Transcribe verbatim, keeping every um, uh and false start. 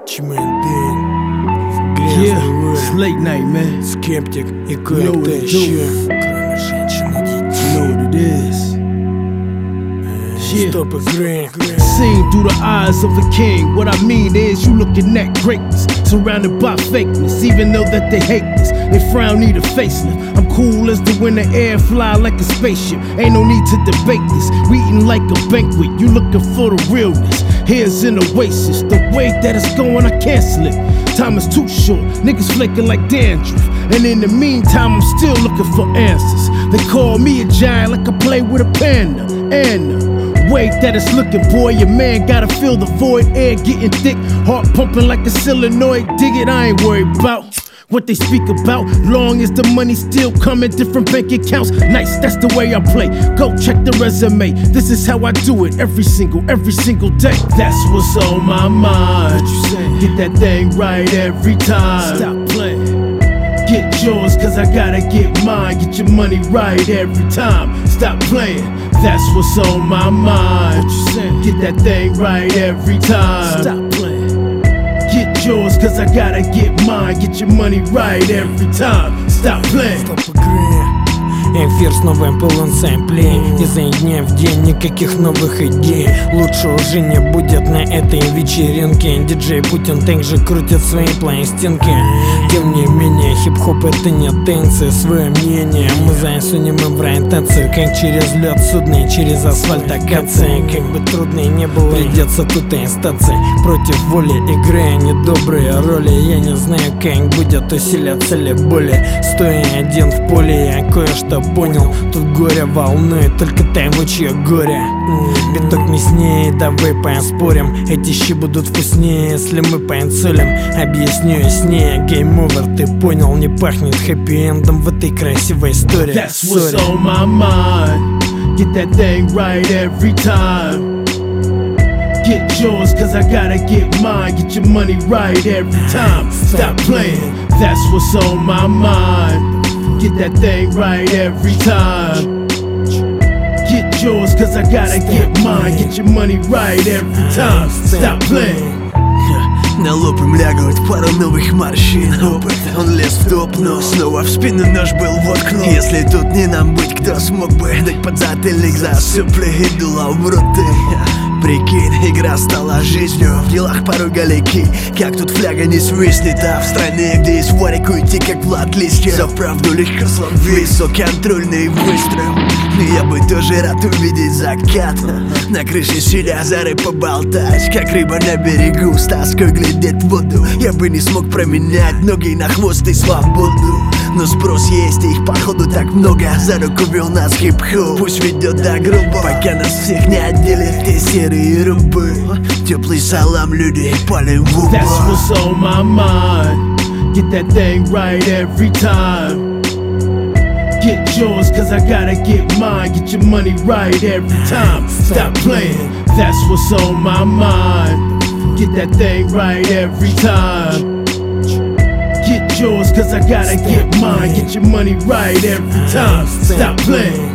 Yeah, it's late night, man. Скептик и You know what кое-кто it еще. do. Кроме женщин и детей. You know what it is. Yeah. Stop a green. Seen through the eyes of a king. What I mean is you looking at greatness, surrounded by fakeness. Even though that they hate this, they frown, need a facelift. I'm cool as the winter air, fly like a spaceship. Ain't no need to debate this. We eating like a banquet. You looking for the realness. Here's an oasis. The way that it's going, I can't slip. Time is too short. Niggas flaking like dandruff. And in the meantime, I'm still looking for answers. They call me a giant like I play with a panda. And the way that it's looking, boy, your man gotta feel the void. Air getting thick, heart pumping like a solenoid. Dig it, I ain't worried about what they speak about, long as the money still coming, different bank accounts. Nice, that's the way I play. Go check the resume. This is how I do it every single, every single day. That's what's on my mind. What you say? Get that thing right every time. Stop playing. Get yours, cause I gotta get mine. Get your money right every time. Stop playing. That's what's on my mind. What you say? Get that thing right every time. Stop playing. Get yours, cause I gotta get mine. Get your money right every time. Stop playing. Stop a green. Эфир с новым полон сэмплей. Изо дня в день никаких новых идей. Лучше уже не будет на этой вечеринке. Диджей Путин также крутит свои пластинки. Тем не менее, хип-хоп это не танцы. Свое мнение мы засунем им в ориентацию. Как через лед судный, через асфальт акация. Как бы трудно не было, придется тут и остаться. Против воли играя недобрые роли. Я не знаю, как будет усиляться ли боли. Стоя один в поле, я кое-что понял. Тут горе волнует только того, чье горе. Биток мяснее, давай поспорим. Эти щи будут вкуснее, если мы поинсулим. Объясню яснее, game over, ты понял. Не пахнет хэппи-эндом в этой красивой истории. That's what's on my mind. Get that thing right every time. Get yours, cause I gotta get mine. Get your money right every time. Stop playing. That's what's on my mind. Get that thing right every time. Get yours, cause I gotta get mine. Get your money right every time. Stop playing. На лоб им лягают пару новых морщин. Опыт, он лез в топ, но снова в спину нож был воткнут. Если тут не нам быть, кто смог бы дать подзатыльник за сопли и дуло в роты? Прикинь, игра стала жизнью, в делах порой галяки. Как тут фляга не свистнет, а в стране, где есть варик, уйти как в лат-листе. За правду легко словить, высококонтрольный выстрел. Я бы тоже рад увидеть закат. На крыше сидя за рыб поболтать, как рыба на берегу, с тоской глядеть в воду. Я бы не смог променять ноги на хвост и свободу. Но спрос есть, и их походу так много. За руку вел нас хип-хоп, пусть ведет до гроба, пока нас всех не отделят те серые рубы. Теплый салам, люди, палим в угол. That's what's on my mind. Get that thing right every time. Get yours, cause I gotta get mine. Get your money right every time. Stop playing. That's what's on my mind. Get that thing right every time. Get yours, cause I gotta get mine. Get your money right every time. Stop playing.